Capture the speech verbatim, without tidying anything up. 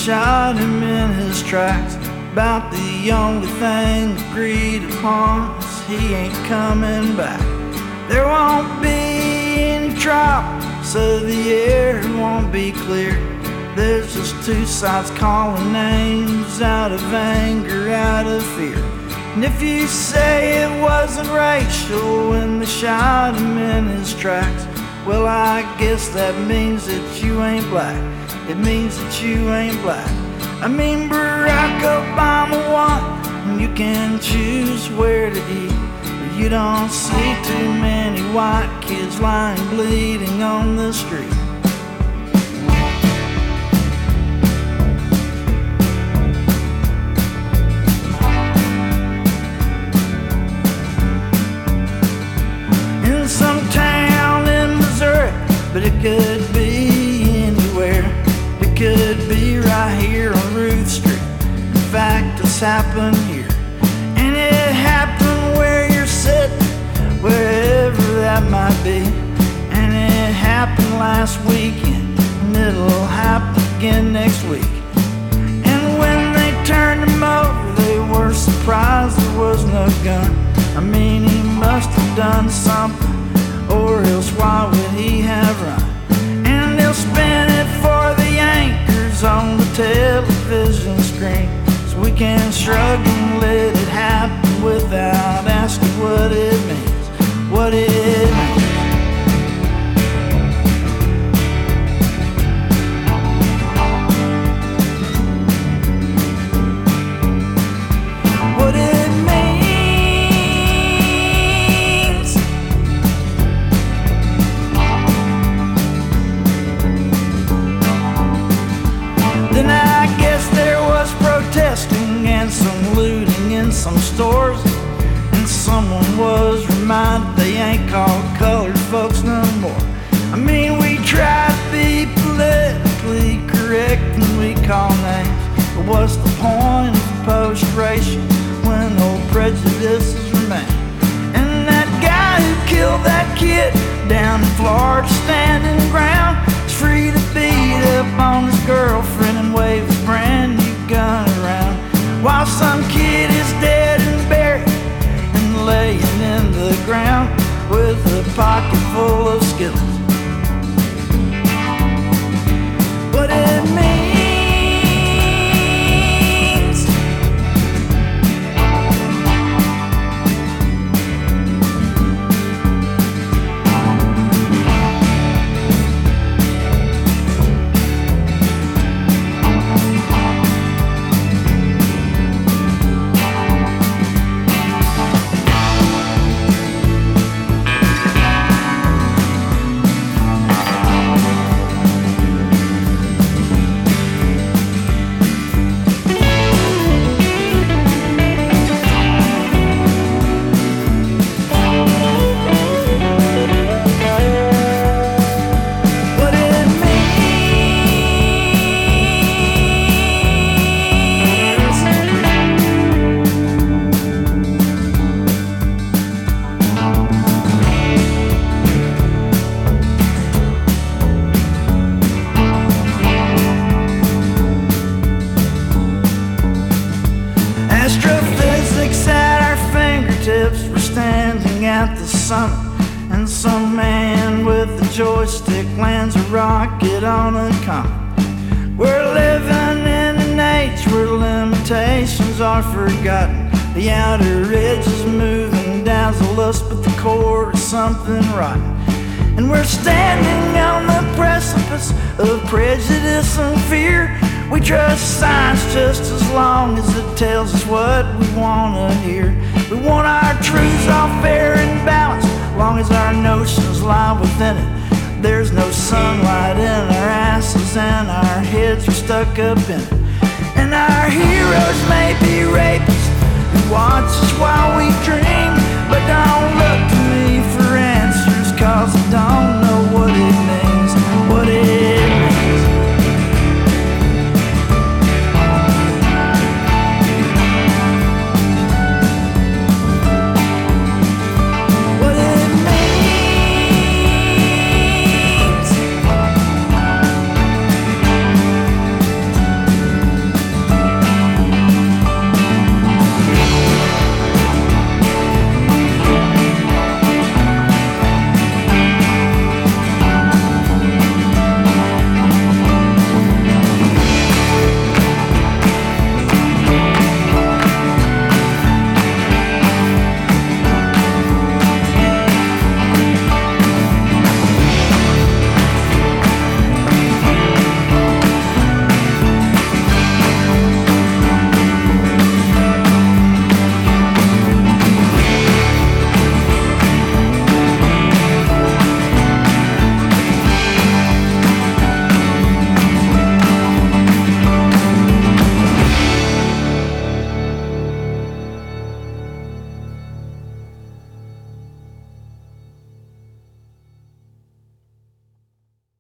shot him in his tracks. About the only thing agreed upon is he ain't coming back. There won't be any drop, so the air won't be clear. There's just two sides calling names out of anger, out of fear. And if you say it wasn't racial when they shot him in his tracks, well, I guess that means that you ain't black. It means that you ain't black. I mean, Barack Obama won, and you can choose where to eat, but you don't see too many white kids lying bleeding on the street. In some town in Missouri, but it could be anywhere. It could be right here on Ruth Street. In fact, it's happened here. And it happened where you're sitting, wherever that might be. And it happened last weekend, and it'll happen again next week. And when they turned him over, they were surprised there was no gun. I mean, he must have done something, or else why would he have run? And they'll spin it for the anchors on the television screen, so we can shrug and let it happen without asking what it means, what it means. What it means. Then I guess there was protesting and some looting in some stores, and someone was reminded they ain't called colored folks no more. I mean, we try to be politically correct and we call names, but what's the point of post-racial when old prejudices remain? And that guy who killed that kid down in Florida standing ground is free to beat up on his girlfriend and wave his brand new gun around, while some kid is dead and buried and laying in the ground with a pocket full of skillets. What it means. Astrophysics at our fingertips, we're standing at the summit, and some man with a joystick lands a rocket on a comet. We're living in an age where limitations are forgotten. The outer edges move and dazzle us, but the core is something rotten. And we're standing on the precipice of prejudice and fear. We trust science just as long as it tells us what we want to hear. We want our truths all fair and balanced, as long as our notions lie within it. There's no sunlight in our asses and our heads are stuck up in it. And our heroes may be rapists who watch us while